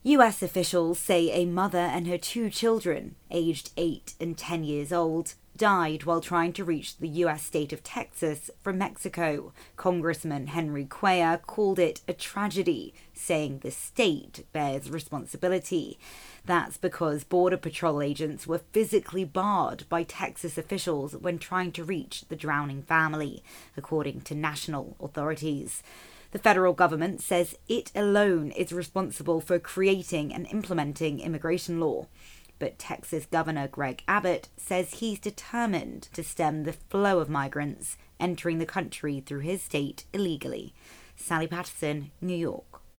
US officials say a mother and her 2 children, aged 8 and 10 years old, died while trying to reach the US state of Texas from Mexico. Congressman Henry Cuellar called it a tragedy, saying the state bears responsibility. That's because Border Patrol agents were physically barred by Texas officials when trying to reach the drowning family, according to national authorities. The federal government says it alone is responsible for creating and implementing immigration law. But Texas Governor Greg Abbott says he's determined to stem the flow of migrants entering the country through his state illegally. Sally Patterson, New York.